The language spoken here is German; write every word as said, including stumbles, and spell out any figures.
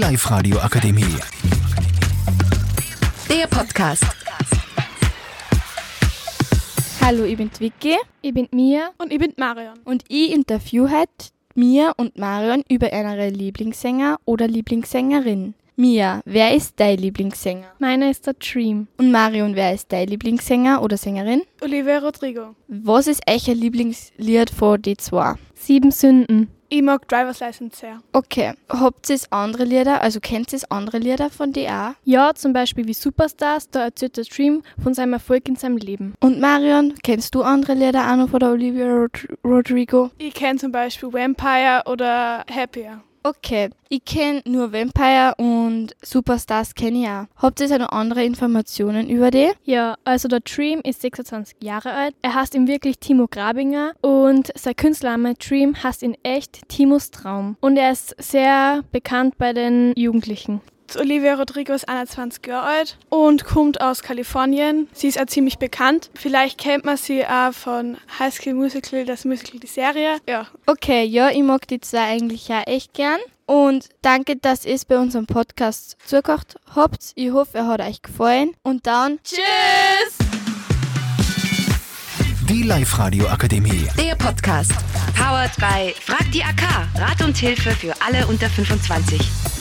Live-Radio Akademie. Der Podcast. Hallo, ich bin Vicky. Ich bin Mia. Und ich bin Marion. Und ich interview heute Mia und Marion über ihre Lieblingssänger oder Lieblingssängerin. Mia, wer ist dein Lieblingssänger? Meiner ist der Dream. Und Marion, wer ist dein Lieblingssänger oder Sängerin? Olivia Rodrigo. Was ist euer Lieblingslied von die zwei? Sieben Sünden. Ich mag Driver's License sehr. Okay, habt ihr andere Lieder, also kennt ihr andere Lieder von die auch? Ja, zum Beispiel wie Superstars, da erzählt der Dream von seinem Erfolg in seinem Leben. Und Marion, kennst du andere Lieder auch noch von der Olivia Rod- Rodrigo? Ich kenne zum Beispiel Vampire oder Happier. Okay, ich kenne nur Vampire und Superstars kenne ich auch. Habt ihr noch andere Informationen über die? Ja, also der Dream ist sechsundzwanzig Jahre alt. Er heißt in wirklich Timo Grabinger und sein Künstlername Dream heißt in echt Timos Traum. Und er ist sehr bekannt bei den Jugendlichen. Olivia Rodrigo ist einundzwanzig Jahre alt und kommt aus Kalifornien. Sie ist auch ziemlich bekannt. Vielleicht kennt man sie auch von High School Musical, das Musical, die Serie. Ja. Okay, ja, ich mag die zwei eigentlich auch echt gern. Und danke, dass ihr es bei unserem Podcast zugehört habt. Ich hoffe, er hat euch gefallen. Und dann tschüss! Die Live-Radio Akademie. Der Podcast. Powered by Frag die A K. Rat und Hilfe für alle unter fünfundzwanzig.